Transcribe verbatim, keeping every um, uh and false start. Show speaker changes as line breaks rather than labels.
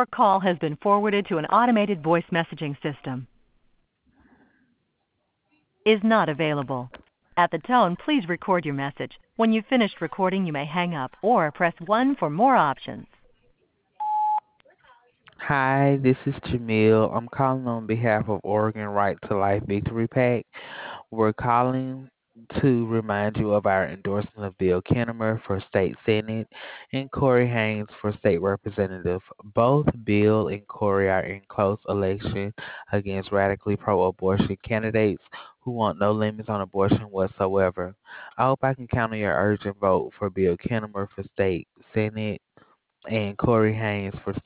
Your call has been forwarded to an automated voice messaging system. Is not available. At the tone, please record your message. When you've finished recording, you may hang up or press one for more options.
Hi, this is Jamil. I'm calling on behalf of Oregon Right to Life Victory PAC. We're calling to remind you of our endorsement of Bill Kennemer for State Senate and Corey Haynes for State Representative. Both Bill and Corey are in close election against radically pro-abortion candidates who want no limits on abortion whatsoever. I hope I can count on your urgent vote for Bill Kennemer for State Senate and Corey Haynes for